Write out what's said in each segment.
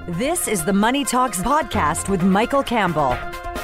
This is the Money Talks podcast with Michael Campbell.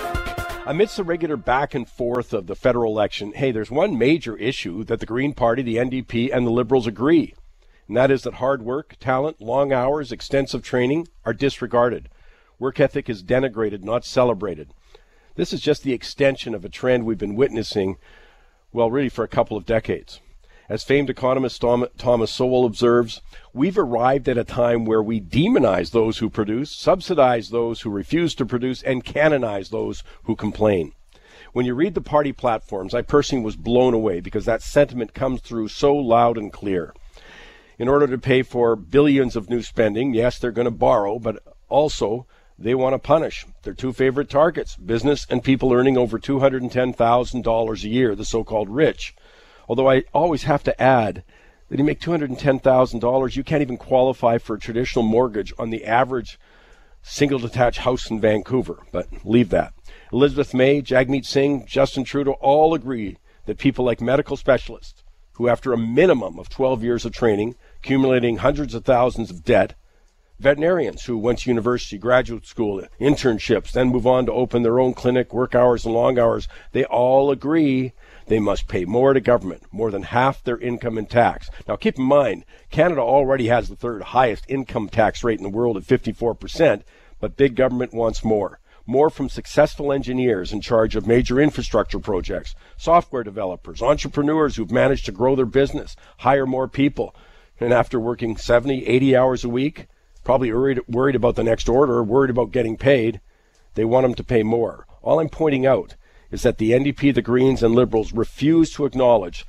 Amidst the regular back and forth of the federal election, there's one major issue that the Green Party, the NDP, and the Liberals agree, and that is that hard work, talent, long hours, extensive training are disregarded. Work ethic is denigrated, not celebrated. This is just the extension of a trend we've been witnessing, really for a couple of decades. As famed economist Thomas Sowell observes, we've arrived at a time where we demonize those who produce, subsidize those who refuse to produce, and canonize those who complain. When you read the party platforms, I personally was blown away because that sentiment comes through so loud and clear. In order to pay for billions of new spending, yes, they're going to borrow, but also they want to punish their two favorite targets, business and people earning over $210,000 a year, the so-called rich. Although I always have to add that you make $210,000, you can't even qualify for a traditional mortgage on the average single-detached house in Vancouver. But leave that. Elizabeth May, Jagmeet Singh, Justin Trudeau all agree that people like medical specialists who, after a minimum of 12 years of training, accumulating hundreds of thousands of debt, veterinarians who went to university, graduate school, internships, then move on to open their own clinic, work hours and long hours, they all agree they must pay more to government, more than half their income in tax. Now, keep in mind, Canada already has the third highest income tax rate in the world at 54%, but big government wants more. More from successful engineers in charge of major infrastructure projects, software developers, entrepreneurs who've managed to grow their business, hire more people, and after working 70, 80 hours a week, probably worried about the next order, worried about getting paid, they want them to pay more. All I'm pointing out is that the NDP, the Greens, and Liberals refuse to acknowledge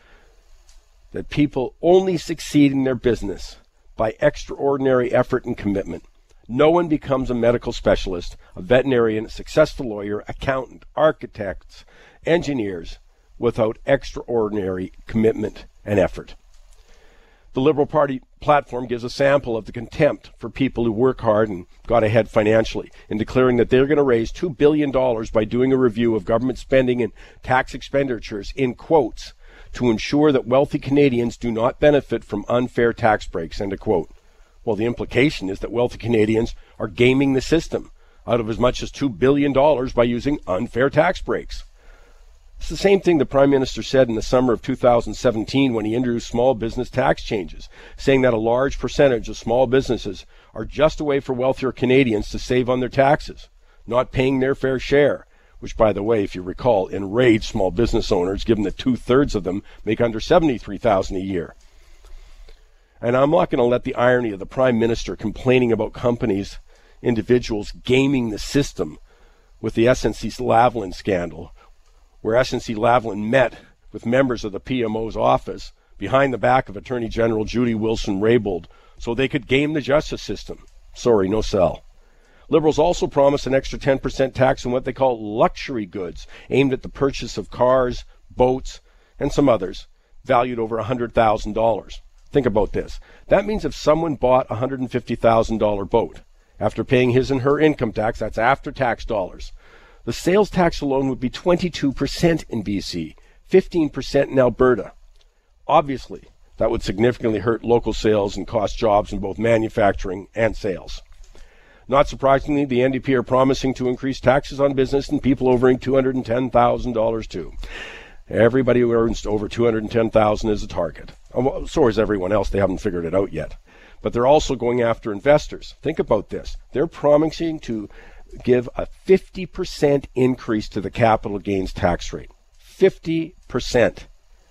that people only succeed in their business by extraordinary effort and commitment. No one becomes a medical specialist, a veterinarian, a successful lawyer, accountant, architects, engineers without extraordinary commitment and effort. The Liberal Party platform gives a sample of the contempt for people who work hard and got ahead financially in declaring that they're going to raise $2 billion by doing a review of government spending and tax expenditures, in quotes, to ensure that wealthy Canadians do not benefit from unfair tax breaks, end of quote. Well, the implication is that wealthy Canadians are gaming the system out of as much as $2 billion by using unfair tax breaks. It's the same thing the Prime Minister said in the summer of 2017 when he introduced small business tax changes, saying that a large percentage of small businesses are just a way for wealthier Canadians to save on their taxes, not paying their fair share, which, by the way, if you recall, enraged small business owners, given that 2/3 of them make under $73,000 a year. And I'm not going to let the irony of the Prime Minister complaining about companies, individuals gaming the system with the SNC-Lavalin scandal, where SNC-Lavalin met with members of the PMO's office behind the back of Attorney General Judy Wilson-Raybould so they could game the justice system. Sorry, no sell. Liberals also promised an extra 10% tax on what they call luxury goods, aimed at the purchase of cars, boats, and some others, valued over $100,000. Think about this. That means if someone bought a $150,000 boat, after paying his and her income tax, that's after tax dollars, the sales tax alone would be 22% in BC, 15% in Alberta. Obviously, that would significantly hurt local sales and cost jobs in both manufacturing and sales. Not surprisingly, the NDP are promising to increase taxes on business and people over $210,000 too. Everybody who earns over $210,000 is a target. So is everyone else. They haven't figured it out yet. But they're also going after investors. Think about this. They're promising to give a 50% increase to the capital gains tax rate. 50%.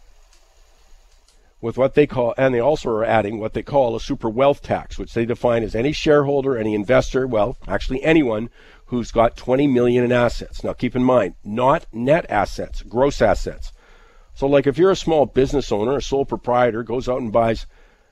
With what they call, and they also are adding what they call a super wealth tax, which they define as any shareholder, any investor, well, actually anyone who's got $20 million in assets. Now keep in mind, not net assets, gross assets. So like if you're a small business owner, a sole proprietor, goes out and borrows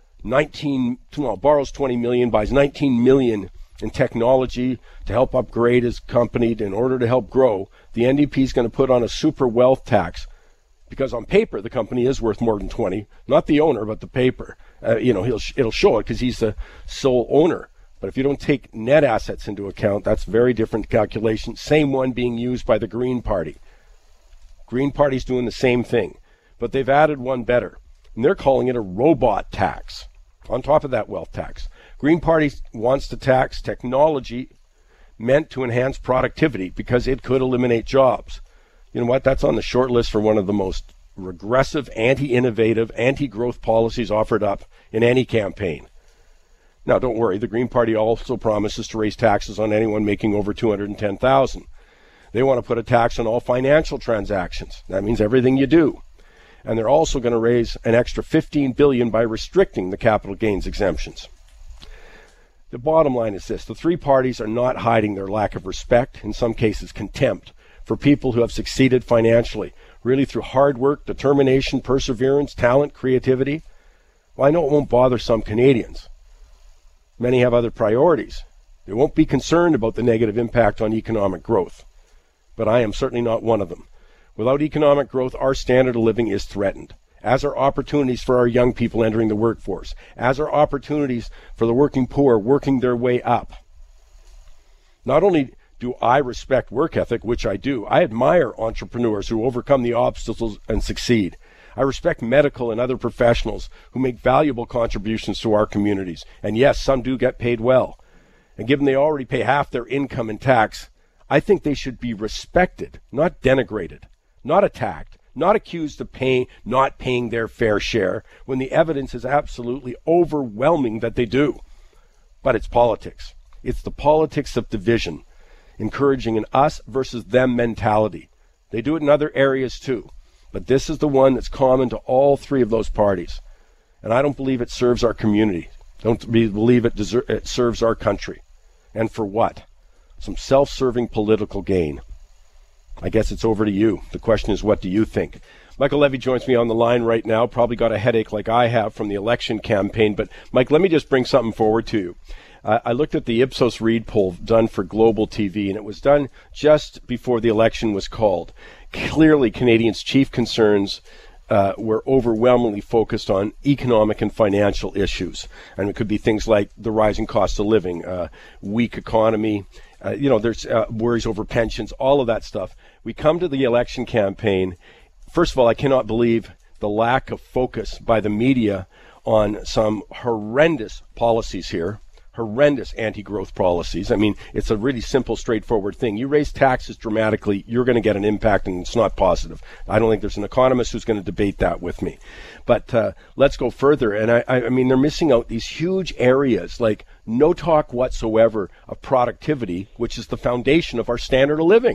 $20 million, buys $19 million in technology to help upgrade his company in order to help grow, the NDP is going to put on a super wealth tax because on paper the company is worth more than 20, not the owner, but the paper. It'll show it because he's the sole owner. But if you don't take net assets into account, that's a very different calculation. Same one being used by the Green Party. Green Party's doing the same thing, but they've added one better, and they're calling it a robot tax on top of that wealth tax. Green Party wants to tax technology meant to enhance productivity because it could eliminate jobs. You know what? That's on the short list for one of the most regressive, anti-innovative, anti-growth policies offered up in any campaign. Now, don't worry. The Green Party also promises to raise taxes on anyone making over $210,000. They want to put a tax on all financial transactions. That means everything you do. And they're also going to raise an extra $15 billion by restricting the capital gains exemptions. The bottom line is this. The three parties are not hiding their lack of respect, in some cases contempt, for people who have succeeded financially, really through hard work, determination, perseverance, talent, creativity. Well, I know it won't bother some Canadians. Many have other priorities. They won't be concerned about the negative impact on economic growth. But I am certainly not one of them. Without economic growth, our standard of living is threatened, as are opportunities for our young people entering the workforce, as are opportunities for the working poor working their way up. Not only do I respect work ethic, which I do, I admire entrepreneurs who overcome the obstacles and succeed. I respect medical and other professionals who make valuable contributions to our communities. And yes, some do get paid well. And given they already pay half their income in tax, I think they should be respected, not denigrated, not attacked, not accused of not paying their fair share, when the evidence is absolutely overwhelming that they do. But it's politics. It's the politics of division, encouraging an us versus them mentality. They do it in other areas too. But this is the one that's common to all three of those parties. And I don't believe it serves our community. Don't believe it serves our country. And for what? Some self-serving political gain. I guess it's over to you. The question is, what do you think? Michael Levy joins me on the line right now. Probably got a headache like I have from the election campaign. But, Mike, let me just bring something forward to you. I looked at the Ipsos Reid poll done for Global TV, and it was done just before the election was called. Clearly, Canadians' chief concerns were overwhelmingly focused on economic and financial issues. And it could be things like the rising cost of living, weak economy, there's worries over pensions, all of that stuff. We come to the election campaign. First of all, I cannot believe the lack of focus by the media on some horrendous policies here. Horrendous anti-growth policies. I mean, it's a really simple, straightforward thing. You raise taxes dramatically, you're going to get an impact, and it's not positive. I don't think there's an economist who's going to debate that with me. But let's go further. And I mean, they're missing out these huge areas, like no talk whatsoever of productivity, which is the foundation of our standard of living.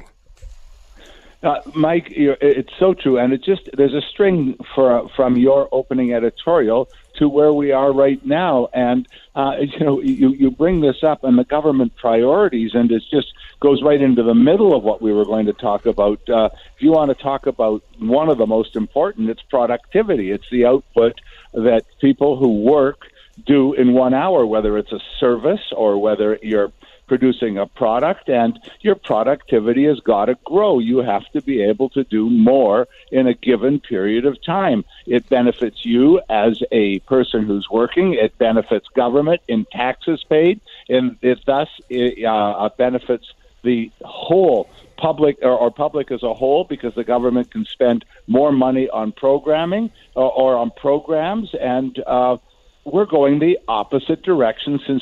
Mike, it's so true, and there's a string from your opening editorial to where we are right now, and you bring this up and the government priorities, and it just goes right into the middle of what we were going to talk about. If you want to talk about one of the most important, it's productivity. It's the output that people who work do in 1 hour, whether it's a service or whether you're producing a product, and your productivity has got to grow. You have to be able to do more in a given period of time. It benefits you as a person who's working. It benefits government in taxes paid, and it thus benefits the whole public or public as a whole, because the government can spend more money on programming or on programs, and we're going the opposite direction since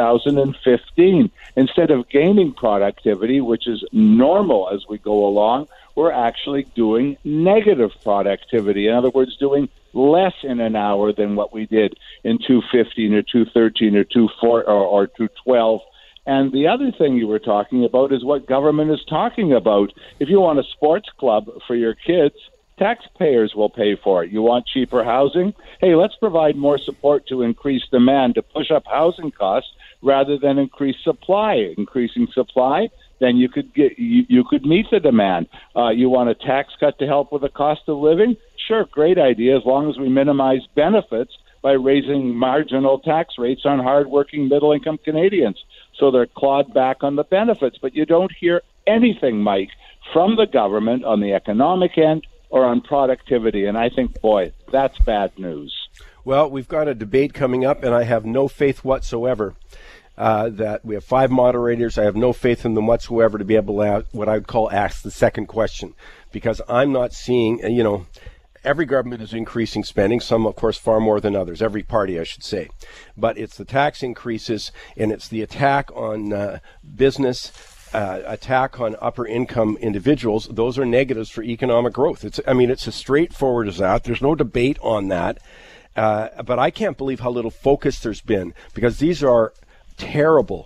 2015. Instead of gaining productivity, which is normal as we go along, we're actually doing negative productivity. In other words, doing less in an hour than what we did in 2015 or 2013 or 2012. And the other thing you were talking about is what government is talking about. If you want a sports club for your kids, taxpayers will pay for it. You want cheaper housing? Hey, let's provide more support to increase demand, to push up housing costs rather than increase supply. Increasing supply, then you could meet the demand. You want a tax cut to help with the cost of living? Sure, great idea, as long as we minimize benefits by raising marginal tax rates on hardworking middle-income Canadians, so they're clawed back on the benefits. But you don't hear anything, Mike, from the government on the economic end or on productivity. And I think, boy, that's bad news. Well, we've got a debate coming up, and I have no faith whatsoever that we have 5 moderators. I have no faith in them whatsoever to be able to what I would call ask the second question, because I'm not seeing, every government is increasing spending, some, of course, far more than others, every party, I should say. But it's the tax increases, and it's the attack on business, attack on upper income individuals. Those are negatives for economic growth. It's as straightforward as that. There's no debate on that. But I can't believe how little focus there's been, because these are terrible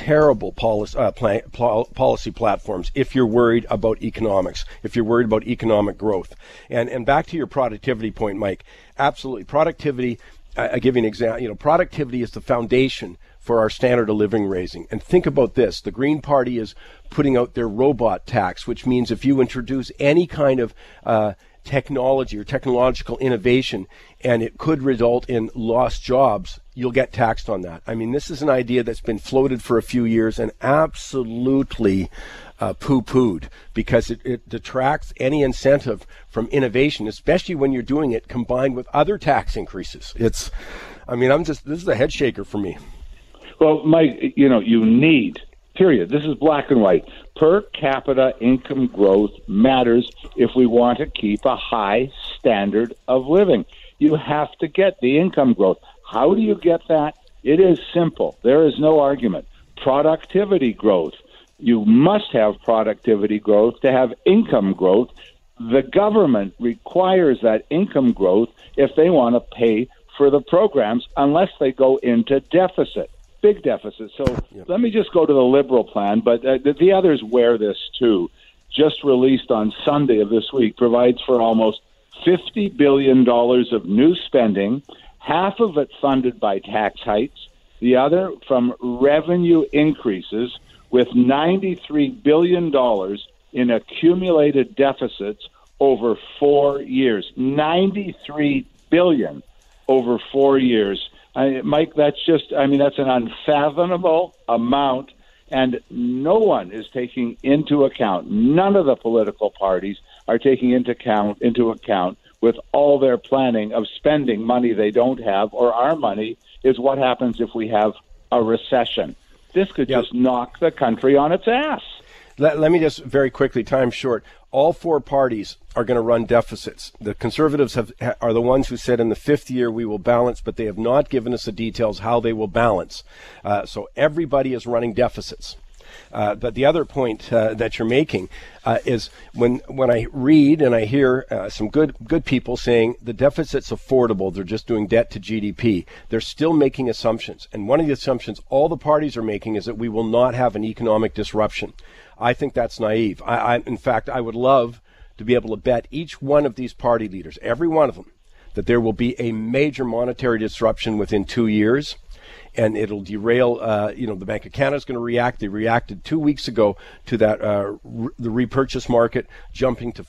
policy platforms if you're worried about economics, if you're worried about economic growth. And back to your productivity point, Mike, absolutely. Productivity, I give you an example. Productivity is the foundation for our standard of living raising. And think about this. The Green Party is putting out their robot tax, which means if you introduce any kind of technology or technological innovation and it could result in lost jobs, you'll get taxed on that. I mean, this is an idea that's been floated for a few years and absolutely poo-pooed, because it detracts any incentive from innovation, especially when you're doing it combined with other tax increases. This is a head shaker for me. Well, Mike, you need, period. This is black and white. Per capita income growth matters if we want to keep a high standard of living. You have to get the income growth. How do you get that? It is simple. There is no argument. Productivity growth. You must have productivity growth to have income growth. The government requires that income growth if they want to pay for the programs, unless they go into deficit. Big deficit. So Let me just go to the Liberal plan, but the others wear this too. Just released on Sunday of this week, provides for almost $50 billion of new spending, half of it funded by tax hikes, the other from revenue increases, with $93 billion in accumulated deficits over 4 years. $93 billion over 4 years. Mike, that's an unfathomable amount, and no one is taking into account, none of the political parties are taking into account with all their planning of spending money they don't have, or our money, is what happens if we have a recession. This could just knock the country on its ass. Let me just very quickly, time's short. All four parties are going to run deficits. The Conservatives are the ones who said in the fifth year we will balance, but they have not given us the details how they will balance. So everybody is running deficits. But the other point that you're making is when I read and I hear some good people saying the deficit's affordable, they're just doing debt to GDP, they're still making assumptions. And one of the assumptions all the parties are making is that we will not have an economic disruption. I think that's naive. In fact, I would love to be able to bet each one of these party leaders, every one of them, that there will be a major monetary disruption within 2 years. And it'll derail, the Bank of Canada is going to react. They reacted 2 weeks ago to that, the repurchase market jumping to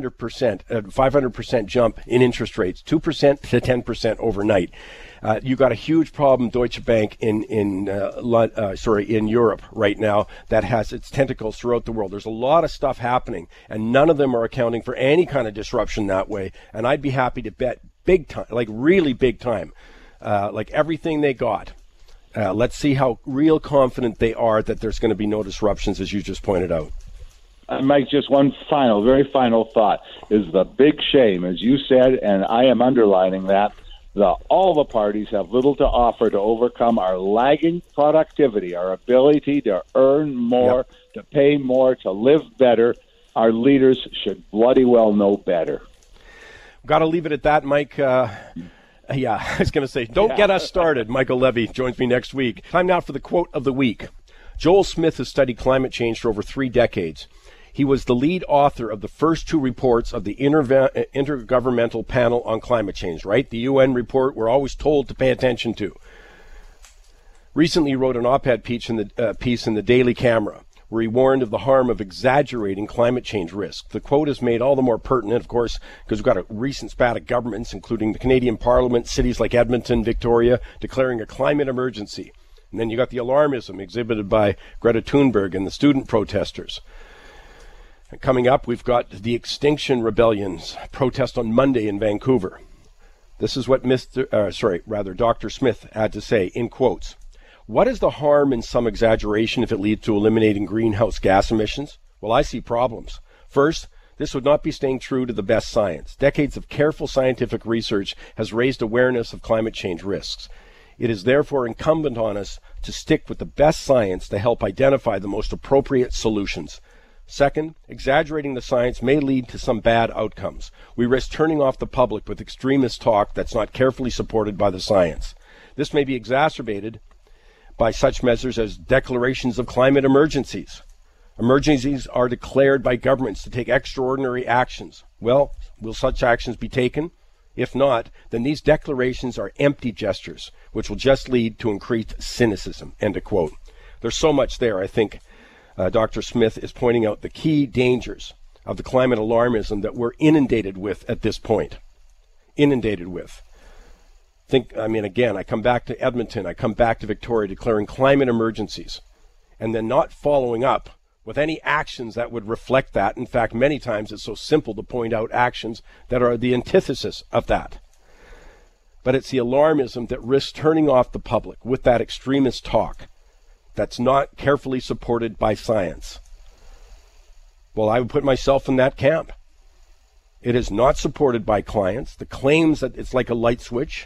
500% jump in interest rates, 2% to 10% overnight. You got a huge problem, Deutsche Bank in Europe right now, that has its tentacles throughout the world. There's a lot of stuff happening, and none of them are accounting for any kind of disruption that way. And I'd be happy to bet big time, like really big time, like everything they got. Let's see how real confident they are that there's going to be no disruptions, as you just pointed out. Mike, just one very final thought is the big shame, as you said, and I am underlining that, all the parties have little to offer to overcome our lagging productivity, our ability to earn more, to pay more, to live better. Our leaders should bloody well know better. Got to leave it at that, Mike. I was going to say, don't get us started. Michael Levy joins me next week. Time now for the quote of the week. Joel Smith has studied climate change for over 3 decades. He was the lead author of the first 2 reports of the Intergovernmental Panel on Climate Change, right? The UN report we're always told to pay attention to. Recently he wrote an op-ed piece in the Daily Camera, where he warned of the harm of exaggerating climate change risk. The quote is made all the more pertinent, of course, because we've got a recent spat of governments, including the Canadian Parliament, cities like Edmonton, Victoria, declaring a climate emergency. And then you got the alarmism exhibited by Greta Thunberg and the student protesters. And coming up, we've got the Extinction Rebellion's protest on Monday in Vancouver. This is what Dr. Smith had to say, in quotes. What is the harm in some exaggeration if it leads to eliminating greenhouse gas emissions? Well, I see problems. First, This would not be staying true to the best science. Decades of careful scientific research has raised awareness of climate change risks. It is therefore incumbent on us to stick with the best science to help identify the most appropriate solutions. Second, exaggerating the science may lead to some bad outcomes. We risk turning off the public with extremist talk that's not carefully supported by the science. This may be exacerbated by such measures as declarations of climate emergencies. Emergencies are declared by governments to take extraordinary actions. Well, will such actions be taken? If not, then these declarations are empty gestures, which will just lead to increased cynicism. End of quote. There's so much there. I think Dr. Smith is pointing out the key dangers of the climate alarmism that we're inundated with at this point. Inundated with. Again, I come back to Edmonton, I come back to Victoria declaring climate emergencies, and then not following up with any actions that would reflect that. In fact, many times it's so simple to point out actions that are the antithesis of that. But it's the alarmism that risks turning off the public with that extremist talk that's not carefully supported by science. Well, I would put myself in that camp. It is not supported by clients. The claims that it's like a light switch,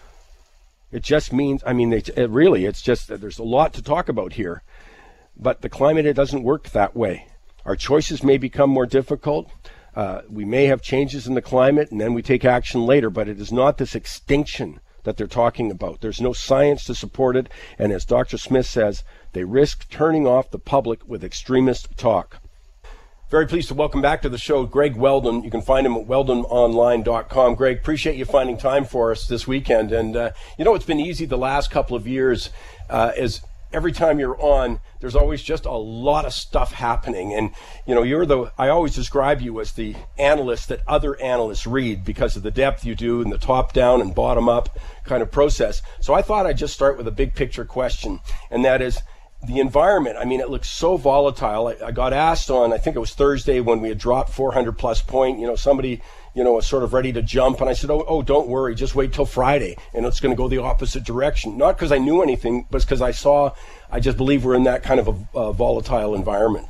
it just means, it's just that there's a lot to talk about here. But the climate, it doesn't work that way. Our choices may become more difficult. We may have changes in the climate, and then we take action later. But it is not this extinction that they're talking about. There's no science to support it. And as Dr. Smith says, they risk turning off the public with extremist talk. Very pleased to welcome back to the show Greg Weldon. You can find him at weldononline.com. Greg, appreciate you finding time for us this weekend. And, it's been easy the last couple of years as every time you're on, there's always just a lot of stuff happening. And, I always describe you as the analyst that other analysts read because of the depth you do and the top down and bottom up kind of process. So I thought I'd just start with a big picture question, and that is, the environment, it looks so volatile. I got asked on, I think it was Thursday when we had dropped 400 plus point, somebody, was sort of ready to jump. And I said, oh, don't worry, just wait till Friday. And it's going to go the opposite direction. Not because I knew anything, but because I just believe we're in that kind of a volatile environment.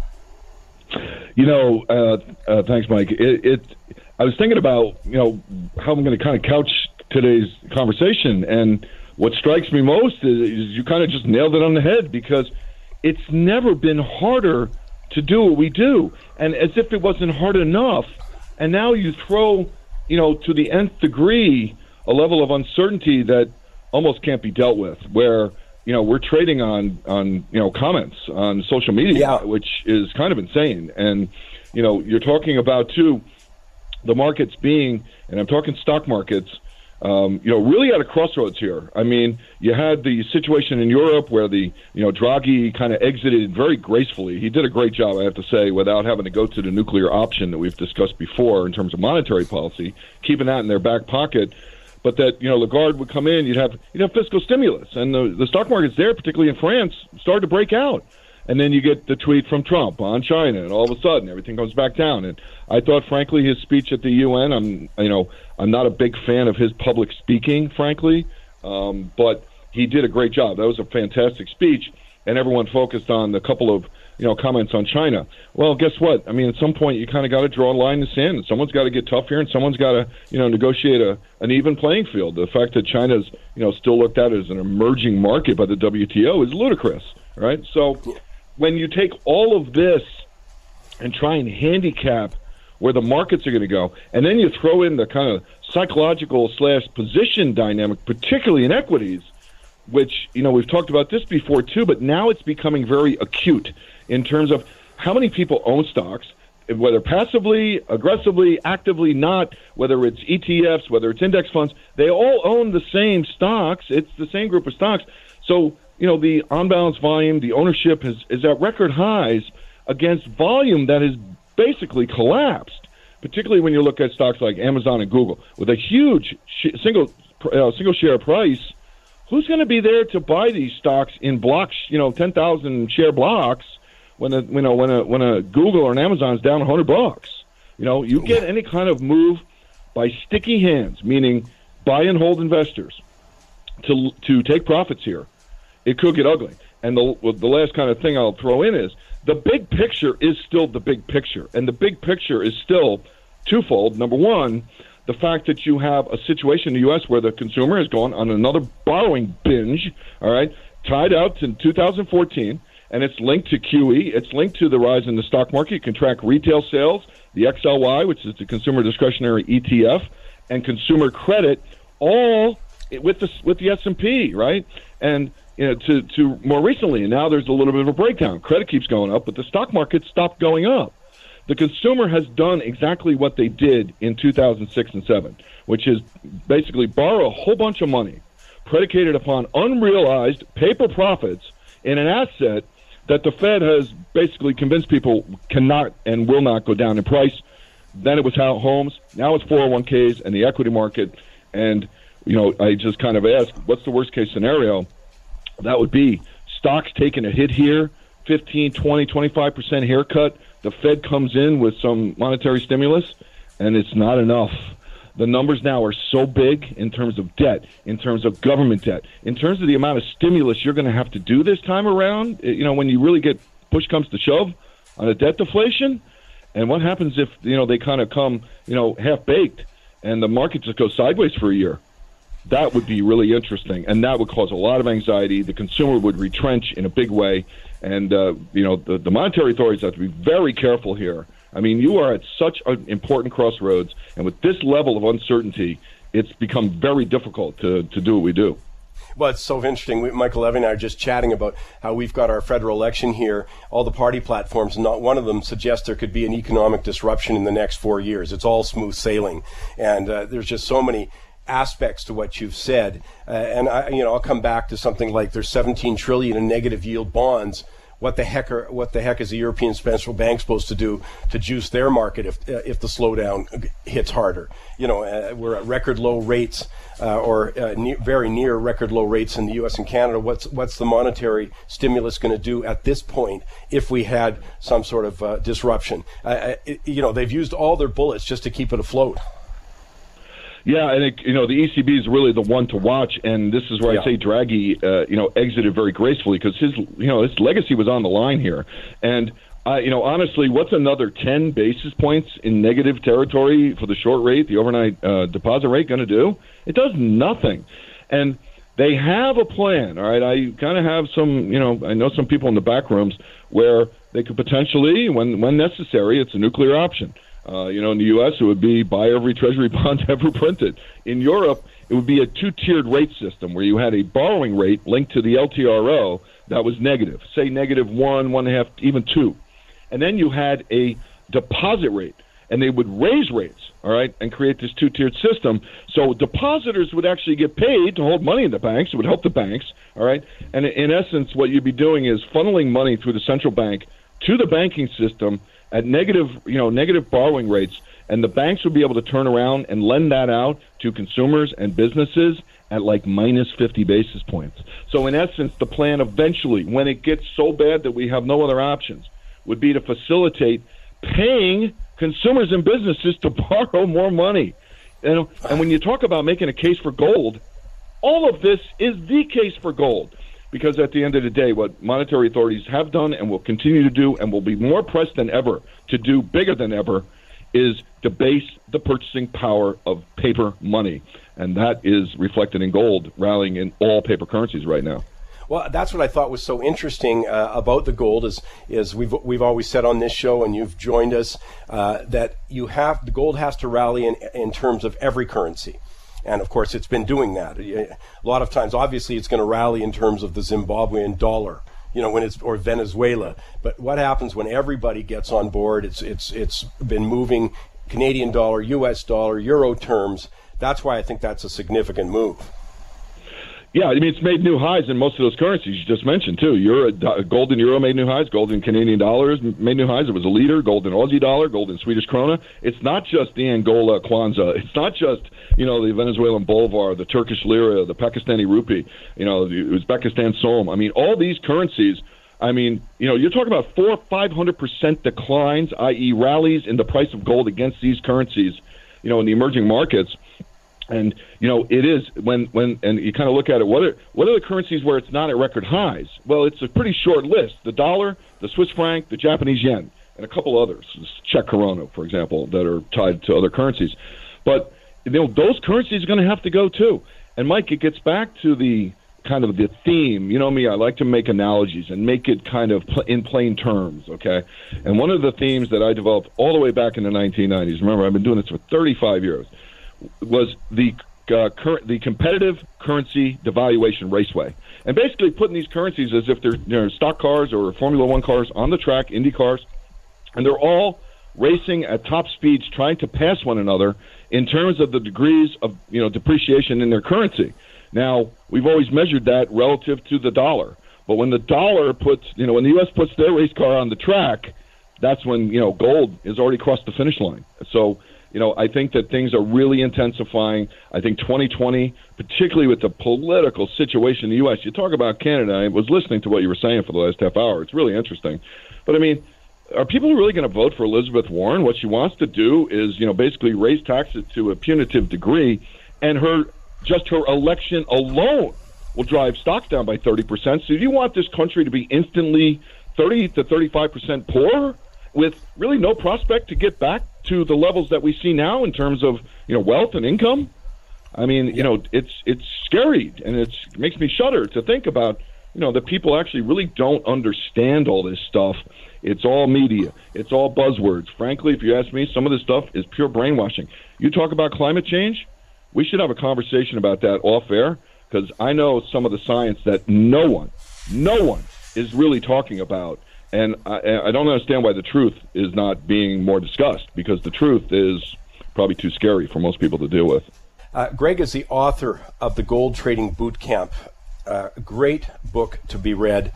Thanks, Mike. I was thinking about, how I'm going to kind of couch today's conversation. And what strikes me most is you kind of just nailed it on the head, because it's never been harder to do what we do. And as if it wasn't hard enough, and now you throw, to the nth degree, a level of uncertainty that almost can't be dealt with, where, we're trading on comments on social media, which is kind of insane. And, you're talking about, too, the markets being, and I'm talking stock markets, really at a crossroads here. You had the situation in Europe where Draghi kind of exited very gracefully. He did a great job, I have to say, without having to go to the nuclear option that we've discussed before in terms of monetary policy, keeping that in their back pocket. But that, Lagarde would come in, you'd have fiscal stimulus. And the stock markets there, particularly in France, started to break out. And then you get the tweet from Trump on China, and all of a sudden everything goes back down. And I thought, frankly, his speech at the UN, I'm not a big fan of his public speaking, frankly, but he did a great job. That was a fantastic speech, and everyone focused on the couple of comments on China. Well, guess what? At some point you kind of got to draw a line in the sand, and someone's got to get tough here, and someone's got to negotiate an even playing field. The fact that China's still looked at as an emerging market by the WTO is ludicrous, right? So when you take all of this and try and handicap where the markets are going to go, and then you throw in the kind of psychological / position dynamic, particularly in equities, which, we've talked about this before too, but now it's becoming very acute in terms of how many people own stocks, whether passively, aggressively, actively not, whether it's ETFs, whether it's index funds, they all own the same stocks. It's the same group of stocks. So, the on-balance volume, the ownership is at record highs against volume that has basically collapsed, particularly when you look at stocks like Amazon and Google. With a huge single share price, who's going to be there to buy these stocks in blocks, 10,000 share blocks, when a Google or an Amazon is down $100? You get any kind of move by sticky hands, meaning buy and hold investors to take profits here. It could get ugly. And the last kind of thing I'll throw in is the big picture is still the big picture. And the big picture is still twofold. Number one, the fact that you have a situation in the U.S. where the consumer has gone on another borrowing binge, all right, tied out in 2014, and it's linked to QE. It's linked to the rise in the stock market. You can track retail sales, the XLY, which is the Consumer Discretionary ETF, and consumer credit, all with the S&P, right? And to more recently, and now there's a little bit of a breakdown. Credit keeps going up, but the stock market stopped going up. The consumer has done exactly what they did in 2006 and 7, which is basically borrow a whole bunch of money predicated upon unrealized paper profits in an asset that the Fed has basically convinced people cannot and will not go down in price. Then it was homes. Now it's 401ks and the equity market. And, I just kind of asked, what's the worst case scenario? That would be stocks taking a hit here, 15, 20, 25% haircut. The Fed comes in with some monetary stimulus, and it's not enough. The numbers now are so big in terms of debt, in terms of government debt, in terms of the amount of stimulus you're going to have to do this time around, when you really get push comes to shove on a debt deflation. And what happens if, they kind of come, half-baked and the market just goes sideways for a year? That would be really interesting, and that would cause a lot of anxiety. The consumer would retrench in a big way, and the monetary authorities have to be very careful here. I mean, you are at such an important crossroads, and with this level of uncertainty, it's become very difficult to do what we do. Well, it's so interesting. Michael Levy and I are just chatting about how we've got our federal election here. All the party platforms, not one of them suggests there could be an economic disruption in the next 4 years. It's all smooth sailing, and there's just so many aspects to what you've said, and I'll come back to something like there's 17 trillion in negative yield bonds. What the heck is the European Central Bank supposed to do to juice their market if the slowdown hits harder? We're at record low rates, very near record low rates in the U.S. and Canada. What's the monetary stimulus going to do at this point if we had some sort of disruption? They've used all their bullets just to keep it afloat. Yeah, and the ECB is really the one to watch, and this is where I say Draghi, exited very gracefully because his legacy was on the line here. And honestly, what's another 10 basis points in negative territory for the short rate, the overnight deposit rate, going to do? It does nothing. And they have a plan. All right, I kind of have some, I know some people in the back rooms where they could potentially, when necessary, it's a nuclear option. In the U.S., it would be buy every treasury bond ever printed. In Europe, it would be a two-tiered rate system where you had a borrowing rate linked to the LTRO that was negative, say negative 1, 1.5, even 2. And then you had a deposit rate, and they would raise rates, all right, and create this two-tiered system. So depositors would actually get paid to hold money in the banks. It would help the banks, all right? And in essence, what you'd be doing is funneling money through the central bank to the banking system at negative borrowing rates, and the banks would be able to turn around and lend that out to consumers and businesses at like minus 50 basis points. So in essence, the plan eventually, when it gets so bad that we have no other options, would be to facilitate paying consumers and businesses to borrow more money. And when you talk about making a case for gold, all of this is the case for gold. Because at the end of the day, what monetary authorities have done and will continue to do and will be more pressed than ever to do bigger than ever is debase the purchasing power of paper money. And that is reflected in gold rallying in all paper currencies right now. Well, that's what I thought was so interesting about the gold is we've always said on this show, and you've joined us, that the gold has to rally in terms of every currency. And of course, it's been doing that. A lot of times, obviously, it's going to rally in terms of the Zimbabwean dollar, or Venezuela. But what happens when everybody gets on board? It's been moving Canadian dollar, U.S. dollar, euro terms. That's why I think that's a significant move. Yeah, I mean, it's made new highs in most of those currencies you just mentioned, too. Gold and euro made new highs. Gold and Canadian dollars made new highs. It was a leader. Gold and Aussie dollar. Gold and Swedish krona. It's not just the Angola kwanza. It's not just, the Venezuelan bolivar, the Turkish lira, the Pakistani rupee, the Uzbekistan som. I mean, all these currencies, you're talking about 400-500% declines, i.e. rallies in the price of gold against these currencies, in the emerging markets. And, it is when and you kind of look at it, what are the currencies where it's not at record highs? Well, it's a pretty short list. The dollar, the Swiss franc, the Japanese yen, and a couple others, Czech koruna, for example, that are tied to other currencies. But, those currencies are going to have to go too. And, Mike, it gets back to the kind of the theme. You know me, I like to make analogies and make it kind of in plain terms, okay? And one of the themes that I developed all the way back in the 1990s, remember, I've been doing this for 35 years, was the competitive currency devaluation raceway. And basically putting these currencies as if they're stock cars or Formula One cars on the track, Indy cars, and they're all racing at top speeds trying to pass one another in terms of the degrees of depreciation in their currency. Now, we've always measured that relative to the dollar. But when the dollar puts, when the U.S. puts their race car on the track, that's when, gold has already crossed the finish line. So, I think that things are really intensifying. I think 2020, particularly with the political situation in the U.S., you talk about Canada. I was listening to what you were saying for the last half hour. It's really interesting. But, are people really going to vote for Elizabeth Warren? What she wants to do is, basically raise taxes to a punitive degree, and her election alone will drive stocks down by 30%. So do you want this country to be instantly 30 to 35% poor with really no prospect to get back to the levels that we see now in terms of, wealth and income? It's scary, and it makes me shudder to think about, that people actually really don't understand all this stuff. It's all media. It's all buzzwords. Frankly, if you ask me, some of this stuff is pure brainwashing. You talk about climate change, we should have a conversation about that off air, because I know some of the science that no one is really talking about. And I don't understand why the truth is not being more discussed, because the truth is probably too scary for most people to deal with. Greg is the author of The Gold Trading Boot Camp. Great book to be read.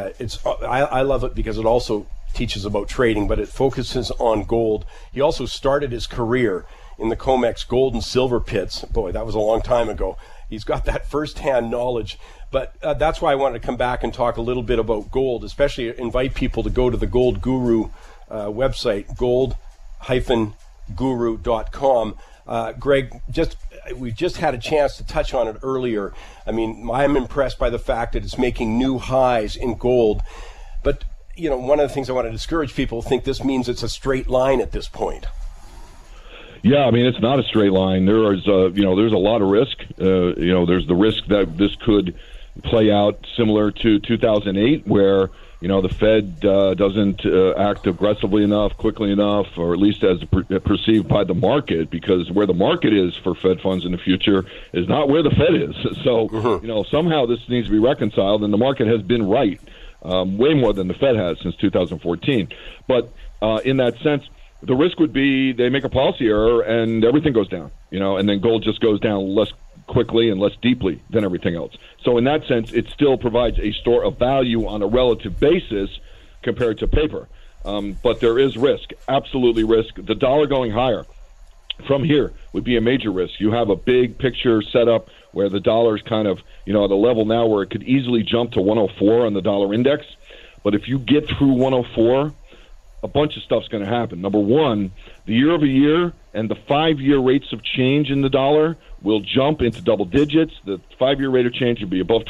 I love it because it also teaches about trading, but it focuses on gold. He also started his career in the COMEX gold and silver pits. Boy, that was a long time ago. He's got that first-hand knowledge. But that's why I wanted to come back and talk a little bit about gold, especially invite people to go to the Gold Guru website, gold-guru.com. Greg, we just had a chance to touch on it earlier. I'm impressed by the fact that it's making new highs in gold. But, one of the things I want to discourage people, think this means it's a straight line at this point. Yeah, it's not a straight line. There's a lot of risk. There's the risk that this could play out similar to 2008, where the Fed doesn't act aggressively enough, quickly enough, or at least as perceived by the market, because where the market is for Fed funds in the future is not where the Fed is. So, somehow this needs to be reconciled, and the market has been right way more than the Fed has since 2014. But in that sense, the risk would be they make a policy error and everything goes down, and then gold just goes down less quickly and less deeply than everything else. So in that sense, it still provides a store of value on a relative basis compared to paper. But there is risk, absolutely risk. The dollar going higher from here would be a major risk. You have a big picture set up where the dollar is kind of, at a level now where it could easily jump to 104 on the dollar index. But if you get through 104, a bunch of stuff's going to happen. Number one, the year-over-year and the 5-year rates of change in the dollar will jump into double digits. The 5-year rate of change will be above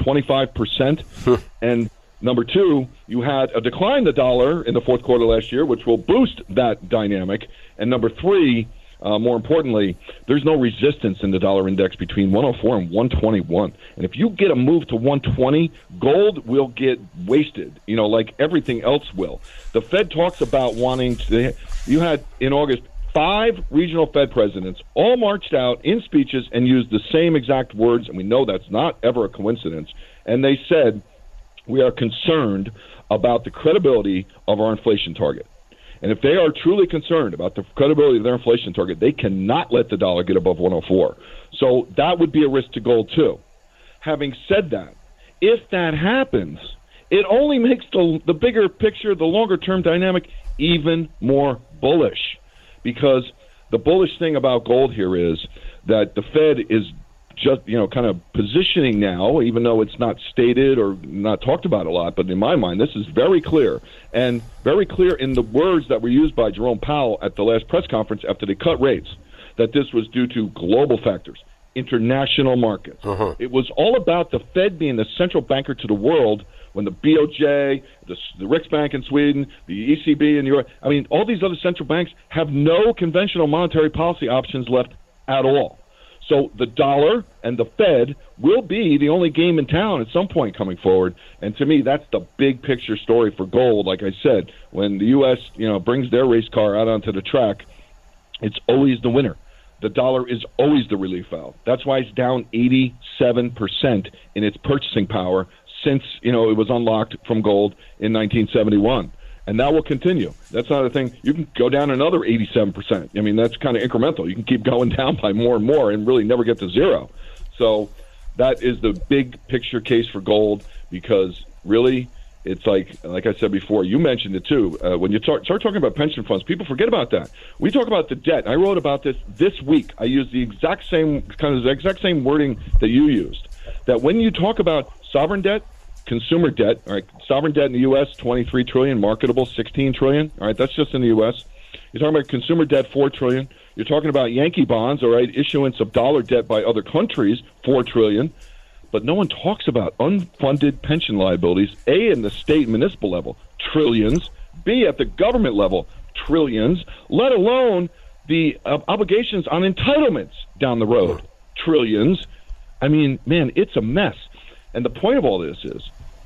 25%. And number two, you had a decline in the dollar in the fourth quarter last year, which will boost that dynamic. And number three, more importantly, there's no resistance in the dollar index between 104 and 121. And if you get a move to 120, gold will get wasted, like everything else will. The Fed talks about wanting to, you had in August 5 regional Fed presidents all marched out in speeches and used the same exact words, and we know that's not ever a coincidence. And they said, we are concerned about the credibility of our inflation target. And if they are truly concerned about the credibility of their inflation target, they cannot let the dollar get above 104. So that would be a risk to gold too. Having said that, if that happens, it only makes the bigger picture, the longer-term dynamic, even more bullish. Because the bullish thing about gold here is that the Fed is just, kind of positioning now, even though it's not stated or not talked about a lot, but in my mind, this is very clear, and very clear in the words that were used by Jerome Powell at the last press conference after they cut rates, that this was due to global factors, international markets. It was all about the Fed being the central banker to the world when the BOJ, the Riksbank in Sweden, the ECB in Europe, I mean, all these other central banks have no conventional monetary policy options left at all. So the dollar and the Fed will be the only game in town at some point coming forward. And to me, that's the big picture story for gold. Like I said, when the U.S. brings their race car out onto the track, it's always the winner. The dollar is always the relief valve. That's why it's down 87% in its purchasing power since it was unlocked from gold in 1971. And that will continue. That's not a thing. You can go down another 87%. I mean, that's kind of incremental. You can keep going down by more and more and really never get to zero. So that is the big picture case for gold, because really it's like I said before, you mentioned it too. When you start talking about pension funds, people forget about that. We talk about the debt. I wrote about this week. I used the exact same wording that you used. That when you talk about sovereign debt, consumer debt, all right, sovereign debt in the U.S., $23 trillion, marketable, $16 trillion, all right, that's just in the U.S. You're talking about consumer debt, $4 trillion. You're talking about Yankee bonds, all right, issuance of dollar debt by other countries, $4 trillion. But no one talks about unfunded pension liabilities, A, in the state and municipal level, trillions, B, at the government level, trillions, let alone the obligations on entitlements down the road, trillions. I mean, man, it's a mess. And the point of all this is,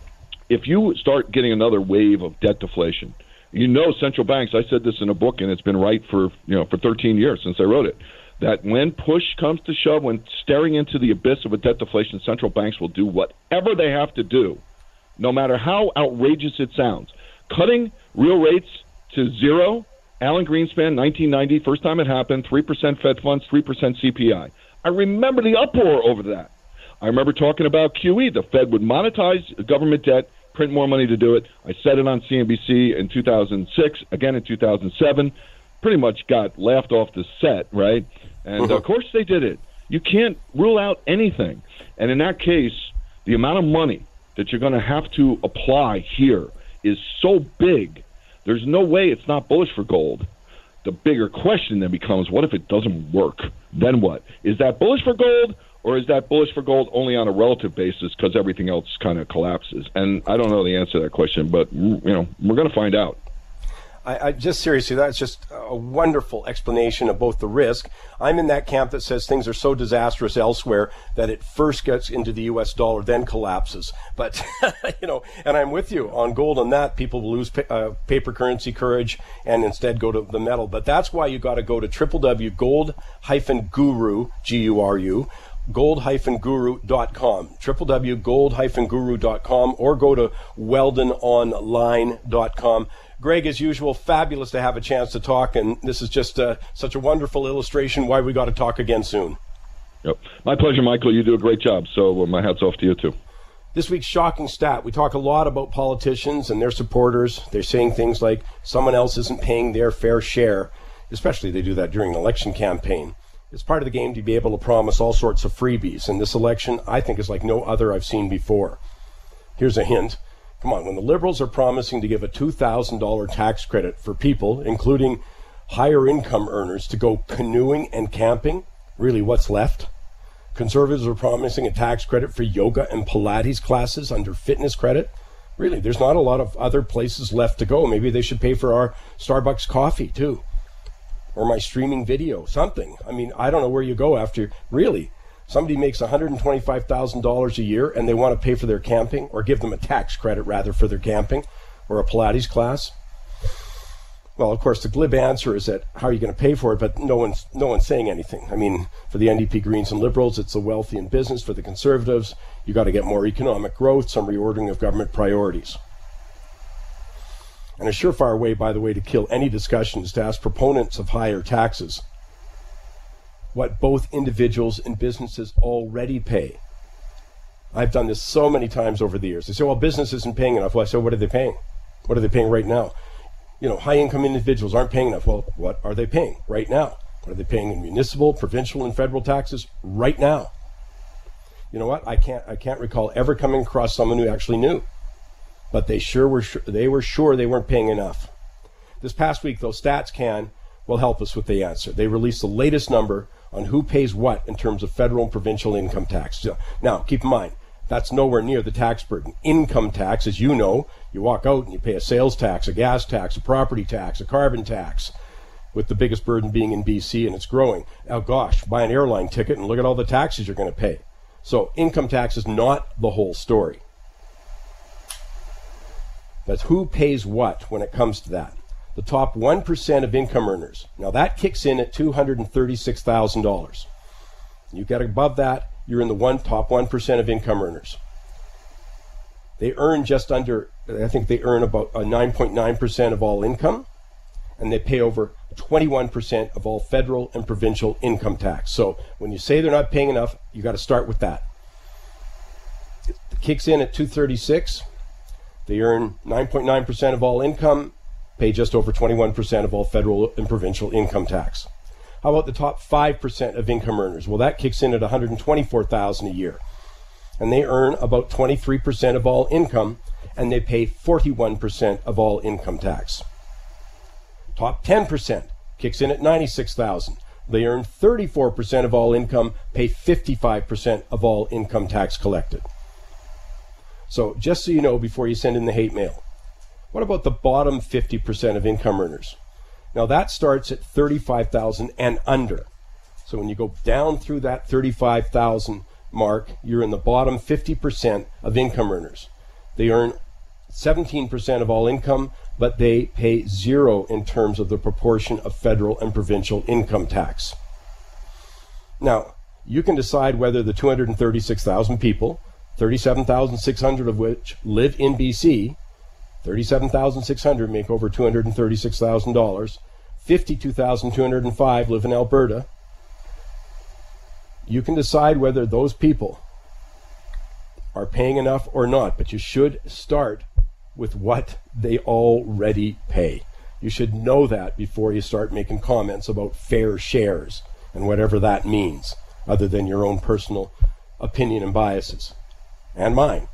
if you start getting another wave of debt deflation, central banks, I said this in a book, and it's been right for 13 years since I wrote it, that when push comes to shove, when staring into the abyss of a debt deflation, central banks will do whatever they have to do, no matter how outrageous it sounds. Cutting real rates to zero, Alan Greenspan, 1990, first time it happened, 3% Fed funds, 3% CPI. I remember the uproar over that. I remember talking about QE. The Fed would monetize government debt, print more money to do it. I said it on CNBC in 2006, again in 2007. Pretty much got laughed off the set, right? And of course they did it. You can't rule out anything. And in that case, the amount of money that you're going to have to apply here is so big, there's no way it's not bullish for gold. The bigger question then becomes, what if it doesn't work? Then what? Is that bullish for gold, or is that bullish for gold only on a relative basis because everything else kind of collapses? And I don't know the answer to that question, but we're going to find out. I just seriously, that's just a wonderful explanation of both the risk. I'm in that camp that says things are so disastrous elsewhere that it first gets into the U.S. dollar, then collapses. But, and I'm with you on gold on that. People will lose paper currency courage and instead go to the metal. But that's why you got to go to www.gold-guru, G-U-R-U, gold-guru.com, www.gold-guru.com, or go to weldononline.com. Greg, as usual, fabulous to have a chance to talk, and this is just such a wonderful illustration why we got to talk again soon. Yep. My pleasure, Michael. You do a great job, so my hat's off to you, too. This week's shocking stat. We talk a lot about politicians and their supporters. They're saying things like someone else isn't paying their fair share, especially they do that during an election campaign. It's part of the game to be able to promise all sorts of freebies, and this election, I think, is like no other I've seen before. Here's a hint. Come on, when the Liberals are promising to give a $2,000 tax credit for people, including higher income earners, to go canoeing and camping, really what's left? Conservatives are promising a tax credit for yoga and Pilates classes under fitness credit. Really, there's not a lot of other places left to go. Maybe they should pay for our Starbucks coffee, too. Or my streaming video, something. I mean, I don't know where you go after, really. Somebody makes $125,000 a year and they want to pay for their camping, or give them a tax credit rather for their camping, or a Pilates class. Well, of course, the glib answer is that how are you going to pay for it? But no one's saying anything. I mean, for the NDP, Greens, and Liberals, it's the wealthy and business. For the Conservatives, you got to get more economic growth, some reordering of government priorities. And a surefire way, by the way, to kill any discussion is to ask proponents of higher taxes what both individuals and businesses already pay. I've done this so many times over the years. They say, well, business isn't paying enough. Well, I say, what are they paying? What are they paying right now? High-income individuals aren't paying enough. Well, what are they paying right now? What are they paying in municipal, provincial, and federal taxes right now? You know what? I can't recall ever coming across someone who actually knew. But they were sure they weren't paying enough. This past week, though, StatsCan will help us with the answer. They released the latest number on who pays what in terms of federal and provincial income tax. So, now, keep in mind, that's nowhere near the tax burden. Income tax, as you know, you walk out and you pay a sales tax, a gas tax, a property tax, a carbon tax, with the biggest burden being in BC, and it's growing. Oh gosh, buy an airline ticket and look at all the taxes you're going to pay. So income tax is not the whole story. But who pays what when it comes to that? The top 1% of income earners. Now that kicks in at $236,000. You get above that, you're in the top 1% of income earners. They earn just under, I think they earn about 9.9% of all income, and they pay over 21% of all federal and provincial income tax. So when you say they're not paying enough, you got to start with that. It kicks in at $236. They earn 9.9% of all income, pay just over 21% of all federal and provincial income tax. How about the top 5% of income earners? Well, that kicks in at $124,000 a year. And they earn about 23% of all income, and they pay 41% of all income tax. Top 10% kicks in at $96,000. They earn 34% of all income, pay 55% of all income tax collected. So just so you know before you send in the hate mail, what about the bottom 50% of income earners? Now that starts at $35,000 and under. So when you go down through that $35,000 mark, you're in the bottom 50% of income earners. They earn 17% of all income, but they pay zero in terms of the proportion of federal and provincial income tax. Now, you can decide whether the 236,000 people, 37,600 of which live in BC, 37,600 make over $236,000, 52,205 live in Alberta. You can decide whether those people are paying enough or not, but you should start with what they already pay. You should know that before you start making comments about fair shares and whatever that means, other than your own personal opinion and biases. And mine.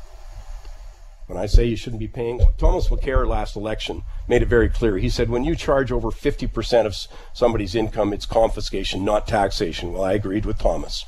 When I say you shouldn't be paying, Thomas Mulcair last election made it very clear. He said, when you charge over 50% of somebody's income, it's confiscation, not taxation. Well, I agreed with Thomas.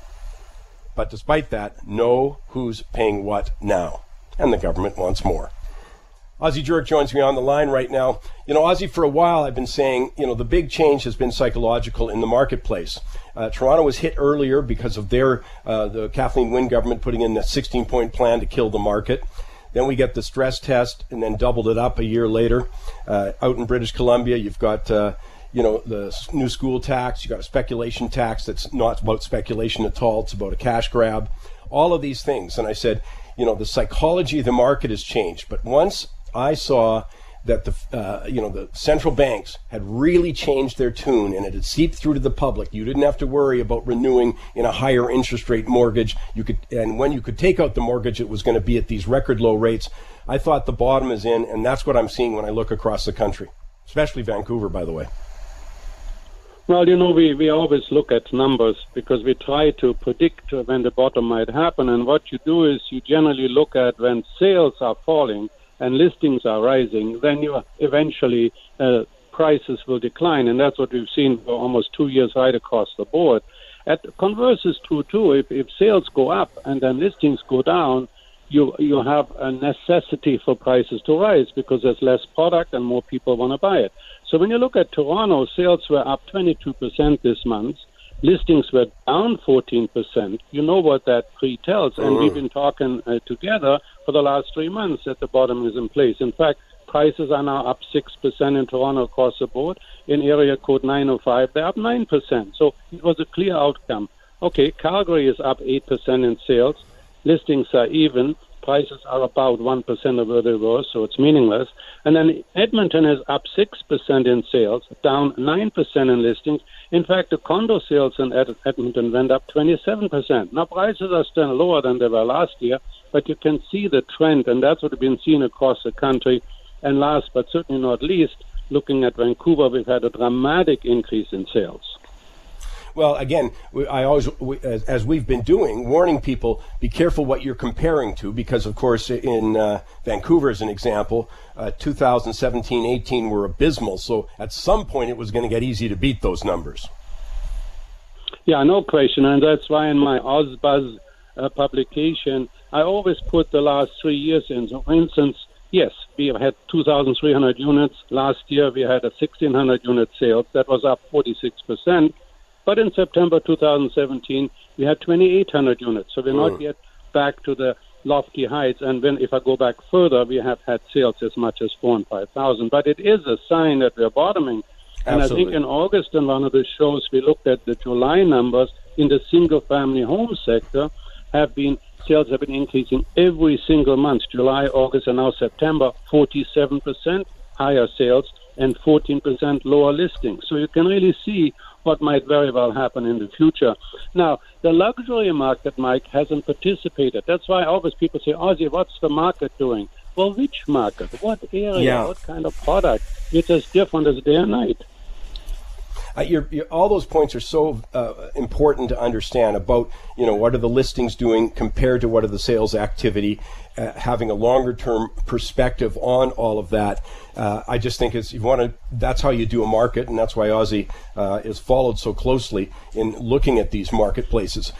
But despite that, know who's paying what now. And the government wants more. Ozzie Jurek joins me on the line right now. You know, Ozzie, for a while I've been saying, you know, the big change has been psychological in the marketplace. Toronto was hit earlier because of the Kathleen Wynne government putting in the 16-point plan to kill the market. Then we get the stress test and then doubled it up a year later. Out in British Columbia, you've got, the new school tax. You've got a speculation tax that's not about speculation at all. It's about a cash grab. All of these things. And I said, you know, the psychology of the market has changed. But once I saw that the central banks had really changed their tune and it had seeped through to the public, you didn't have to worry about renewing in a higher interest rate mortgage. And when you could take out the mortgage, it was going to be at these record low rates. I thought the bottom is in, and that's what I'm seeing when I look across the country, especially Vancouver, by the way. Well, you know, we always look at numbers because we try to predict when the bottom might happen. And what you do is you generally look at when sales are falling and listings are rising, then you eventually prices will decline. And that's what we've seen for almost 2 years right across the board. Converse is true, too. If sales go up and then listings go down, you have a necessity for prices to rise because there's less product and more people want to buy it. So when you look at Toronto, sales were up 22% this month. Listings were down 14%. You know what that pre-tells. And we've been talking together for the last 3 months that the bottom is in place. In fact, prices are now up 6% in Toronto across the board. In area code 905, they're up 9%. So it was a clear outcome. Okay, Calgary is up 8% in sales. Listings are even. Prices are about 1% of where they were, so it's meaningless. And then Edmonton is up 6% in sales, down 9% in listings. In fact, the condo sales in Edmonton went up 27%. Now, prices are still lower than they were last year, but you can see the trend, and that's what we've been seeing across the country. And last but certainly not least, looking at Vancouver, we've had a dramatic increase in sales. Well, again, as we've been doing, warning people, be careful what you're comparing to, because, of course, in Vancouver, as an example, 2017-18 were abysmal. So at some point, it was going to get easy to beat those numbers. Yeah, no question, and that's why in my OzBuzz publication, I always put the last 3 years in. So, for instance, yes, we have had 2,300 units. Last year, we had a 1,600 unit sales. That was up 46%. But in September 2017, we had 2,800 units. So we're not yet back to the lofty heights. And then if I go back further, we have had sales as much as 4,000 and 5,000. But it is a sign that we're bottoming. And Absolutely. I think in August, in one of the shows, we looked at the July numbers in the single-family home sector. Sales have been increasing every single month. July, August, and now September, 47% higher sales and 14% lower listings. So you can really see what might very well happen in the future. Now, the luxury market, Mike, hasn't participated. That's why always people say, Ozzy, what's the market doing? Well, which market? What area? What kind of product? It's as different as day and night. All those points are so important to understand about, what are the listings doing compared to what are the sales activity, having a longer term perspective on all of that. I just think that's how you do a market, and that's why Ozzy is followed so closely in looking at these marketplaces.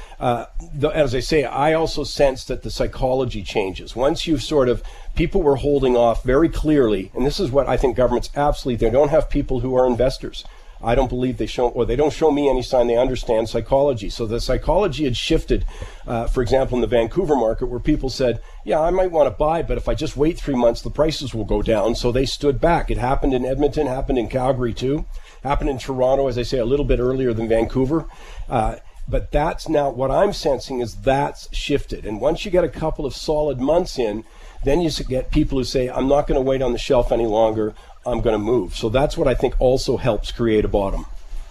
As I say, I also sense that the psychology changes. Once you've people were holding off very clearly, and this is what I think governments absolutely, they don't have people who are investors. I don't believe they don't show me any sign they understand psychology. So the psychology had shifted, for example, in the Vancouver market, where people said, yeah, I might want to buy, but if I just wait 3 months, the prices will go down. So they stood back. It happened in Edmonton, happened in Calgary too, happened in Toronto, as I say, a little bit earlier than Vancouver. But that's now what I'm sensing is that's shifted. And once you get a couple of solid months in, then you get people who say, I'm not going to wait on the shelf any longer. I'm going to move. So that's what I think also helps create a bottom.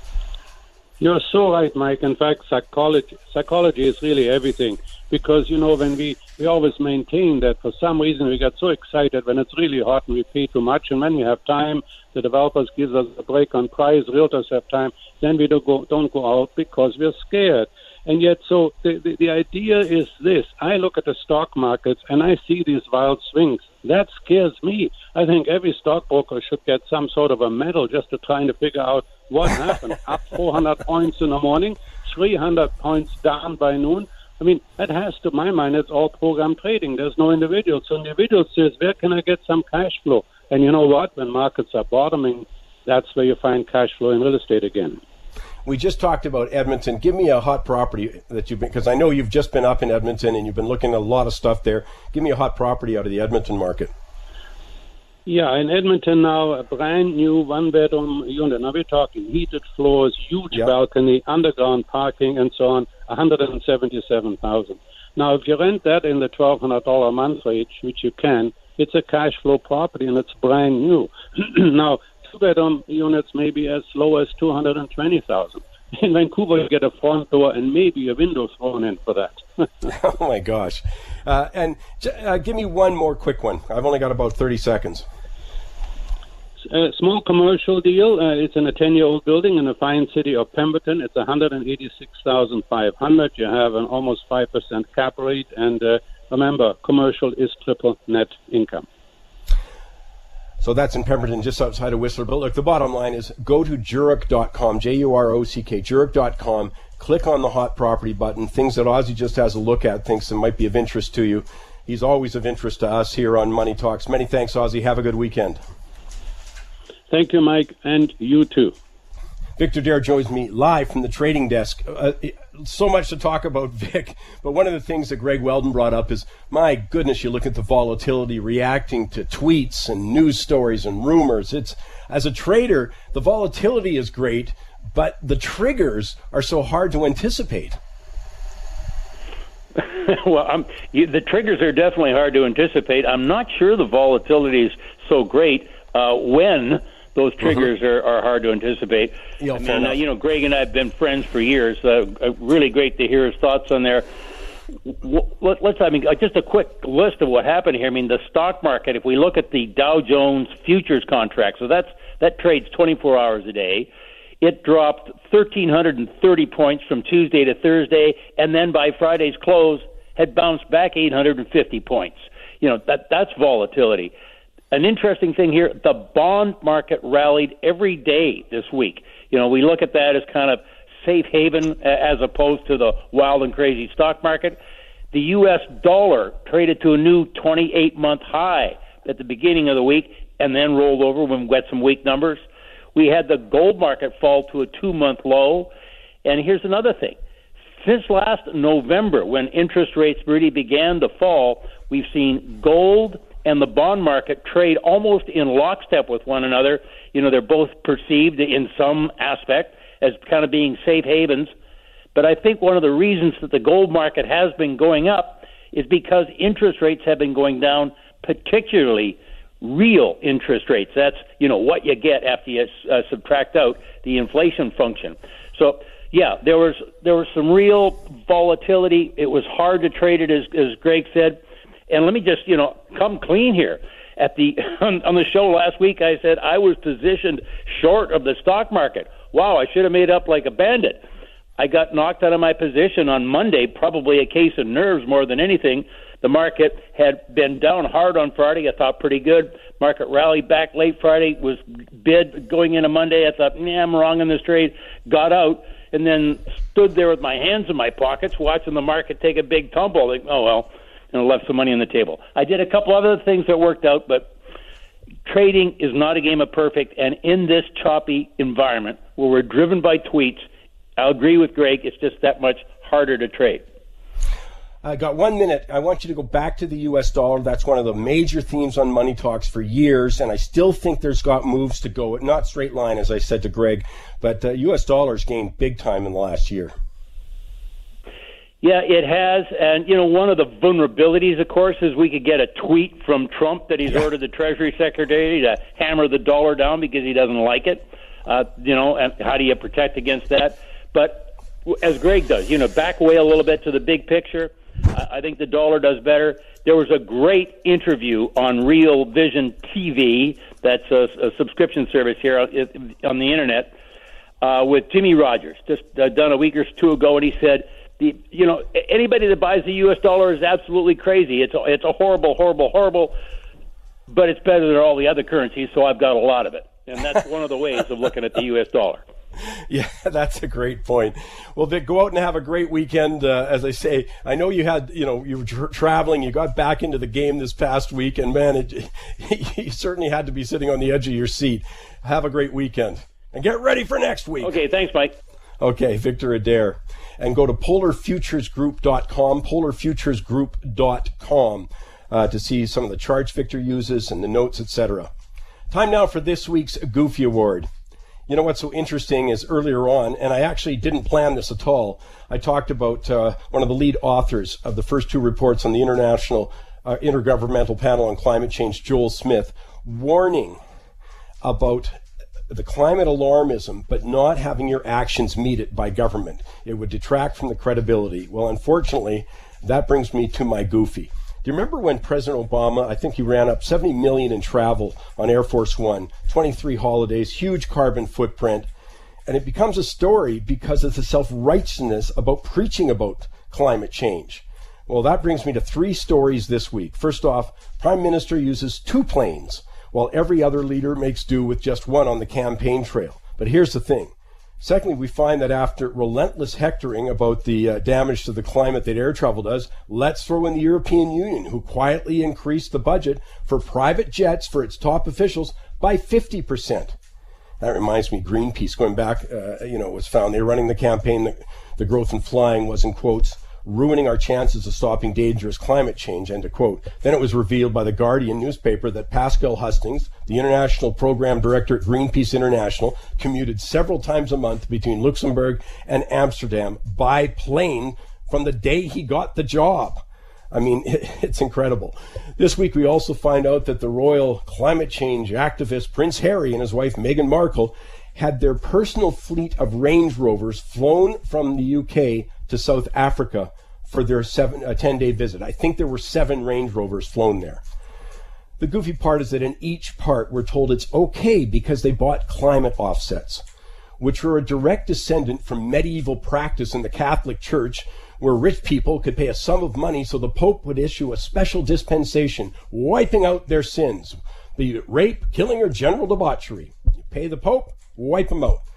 You're so right, Mike. In fact, psychology is really everything. Because, when we always maintain that for some reason we get so excited when it's really hot and we pay too much. And when we have time, the developers give us a break on price, realtors have time, then we don't go out because we're scared. And yet, so the idea is this. I look at the stock markets and I see these wild swings. That scares me. I think every stockbroker should get some sort of a medal just to trying to figure out what happened. Up 400 points in the morning, 300 points down by noon. I mean, that has to my mind, it's all program trading. There's no individual. So individual says, where can I get some cash flow? And you know what? When markets are bottoming, that's where you find cash flow in real estate again. We just talked about Edmonton. Give me a hot property that you've been, because I know you've just been up in Edmonton and you've been looking at a lot of stuff there. Give me a hot property out of the Edmonton market. Yeah, in Edmonton now, a brand new one-bedroom unit. Now we're talking heated floors, huge balcony, underground parking, and so on, $177,000. Now, if you rent that in the $1,200 a month range, which you can, it's a cash flow property and it's brand new. Now, two-bedroom units may be as low as $220,000. In Vancouver, you get a front door and maybe a window thrown in for that. Oh, my gosh. And give me one more quick one. I've only got about 30 seconds. A small commercial deal. It's in a 10-year-old building in the fine city of Pemberton. It's $186,500. You have an almost 5% cap rate. And remember, commercial is triple net income. So that's in Pemberton, just outside of Whistler. But look, the bottom line is go to Jurok.com, J-U-R-O-C-K, Jurok.com. Click on the hot property button, things that Ozzy just has a look at, things that might be of interest to you. He's always of interest to us here on Money Talks. Many thanks, Ozzy. Have a good weekend. Thank you, Mike, and you too. Victor Dare joins me live from the trading desk. So much to talk about, Vic, but one of the things that Greg Weldon brought up is, my goodness, you look at the volatility reacting to tweets and news stories and rumors. It's, as a trader, the volatility is great, but the triggers are so hard to anticipate. Well, the triggers are definitely hard to anticipate. I'm not sure the volatility is so great when those triggers are hard to anticipate. Greg and I have been friends for years. Really great to hear his thoughts on there. Just a quick list of what happened here. I mean, the stock market, if we look at the Dow Jones futures contract, so that trades 24 hours a day. It dropped 1,330 points from Tuesday to Thursday, and then by Friday's close had bounced back 850 points. That's volatility. An interesting thing here, the bond market rallied every day this week. We look at that as kind of safe haven as opposed to the wild and crazy stock market. The U.S. dollar traded to a new 28-month high at the beginning of the week and then rolled over when we got some weak numbers. We had the gold market fall to a 2-month low. And here's another thing. Since last November, when interest rates really began to fall, we've seen gold and the bond market trade almost in lockstep with one another. You know, they're both perceived in some aspect as kind of being safe havens. But I think one of the reasons that the gold market has been going up is because interest rates have been going down, particularly real interest rates. That's, you know, what you get after you subtract out the inflation function. So, yeah, there was some real volatility. It was hard to trade it, as Greg said. And let me just, you know, come clean here. At the on the show last week, I said I was positioned short of the stock market. Wow, I should have made up like a bandit. I got knocked out of my position on Monday, probably a case of nerves more than anything. The market had been down hard on Friday. I thought pretty good. Market rallied back late Friday, was bid going into Monday. I thought, I'm wrong in this trade. Got out and then stood there with my hands in my pockets watching the market take a big tumble. Like, oh, well, and left some money on the table. I did a couple other things that worked out, but trading is not a game of perfect. And in this choppy environment where we're driven by tweets, I'll agree with Greg, it's just that much harder to trade. I got 1 minute. I want you to go back to the U.S. dollar. That's one of the major themes on Money Talks for years, and I still think there's got moves to go. Not straight line, as I said to Greg, but U.S. dollar's gained big time in the last year. Yeah, it has. And, you know, one of the vulnerabilities, of course, is we could get a tweet from Trump that he's ordered the Treasury Secretary to hammer the dollar down because he doesn't like it. You know, and how do you protect against that? But as Greg does, you know, back away a little bit to the big picture. I think the dollar does better. There was a great interview on Real Vision TV, that's a subscription service here on the internet, with Jimmy Rogers, just done a week or two ago, and he said, you know, anybody that buys the U.S. dollar is absolutely crazy. It's a horrible, horrible, horrible, but it's better than all the other currencies, so I've got a lot of it. And that's one of the ways of looking at the U.S. dollar. Yeah, that's a great point. Well, Vic, go out and have a great weekend. As I say, I know you had, you know, you were traveling, you got back into the game this past week, and man, you certainly had to be sitting on the edge of your seat. Have a great weekend and get ready for next week. Okay, thanks, Mike. Okay, Victor Adair. And go to polarfuturesgroup.com, polarfuturesgroup.com, to see some of the charts Victor uses and the notes, etc. Time now for this week's Goofy Award. You know what's so interesting is earlier on, and I actually didn't plan this at all, I talked about one of the lead authors of the first two reports on the International Intergovernmental Panel on Climate Change, Joel Smith, warning about the climate alarmism, but not having your actions meet it by government. It would detract from the credibility. Well, unfortunately, that brings me to my Goofy. Do you remember when President Obama, I think he ran up $70 million in travel on Air Force One, 23 holidays, huge carbon footprint, and it becomes a story because of the self-righteousness about preaching about climate change. Well, that brings me to 3 stories this week. First off, Prime Minister uses 2 planes, while every other leader makes do with just one on the campaign trail. But here's the thing. Secondly, we find that after relentless hectoring about the damage to the climate that air travel does, let's throw in the European Union, who quietly increased the budget for private jets for its top officials by 50%. That reminds me, Greenpeace, going back, was found. They were running the campaign that the growth in flying was, in quotes, ruining our chances of stopping dangerous climate change, end of quote. Then it was revealed by the Guardian newspaper that Pascal Hustings, the international program director at Greenpeace International, commuted several times a month between Luxembourg and Amsterdam by plane from the day he got the job. I mean, it's incredible. This week we also find out that the royal climate change activist Prince Harry and his wife Meghan Markle had their personal fleet of Range Rovers flown from the UK to South Africa for their 10-day visit. I think there were 7 Range Rovers flown there. The goofy part is that in each part we're told it's okay because they bought climate offsets, which were a direct descendant from medieval practice in the Catholic Church, where rich people could pay a sum of money so the Pope would issue a special dispensation wiping out their sins, be it rape, killing, or general debauchery. You pay the Pope, wipe them out.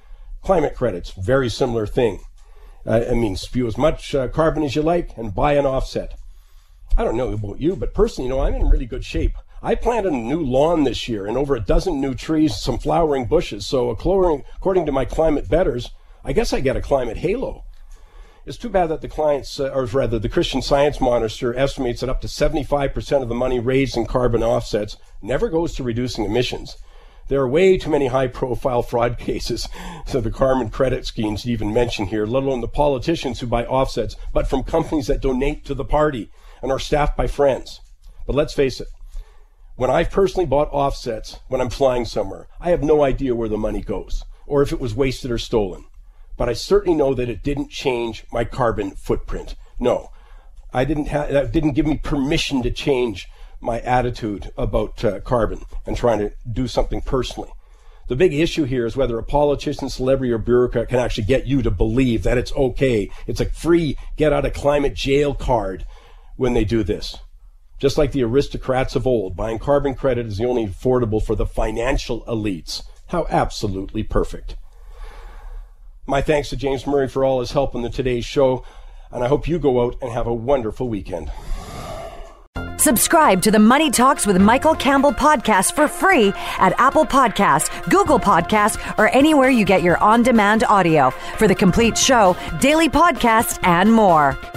Climate credits, very similar thing. Spew as much carbon as you like and buy an offset. I don't know about you, but personally, I'm in really good shape. I planted a new lawn this year and over a dozen new trees, some flowering bushes. So according to my climate betters, I guess I get a climate halo. It's too bad that the Christian Science Monitor estimates that up to 75% of the money raised in carbon offsets never goes to reducing emissions. There are way too many high-profile fraud cases, so the carbon credit schemes even mentioned here, let alone the politicians who buy offsets, but from companies that donate to the party and are staffed by friends. But let's face it, when I've personally bought offsets when I'm flying somewhere, I have no idea where the money goes or if it was wasted or stolen. But I certainly know that it didn't change my carbon footprint. No, that didn't give me permission to change my attitude about carbon and trying to do something personally. The big issue here is whether a politician, celebrity, or bureaucrat can actually get you to believe that it's okay. It's a free get-out-of-climate jail card when they do this. Just like the aristocrats of old, buying carbon credit is the only affordable for the financial elites. How absolutely perfect. My thanks to James Murray for all his help on today's show, and I hope you go out and have a wonderful weekend. Subscribe to the Money Talks with Michael Campbell podcast for free at Apple Podcasts, Google Podcasts, or anywhere you get your on-demand audio. For the complete show, daily podcasts, and more.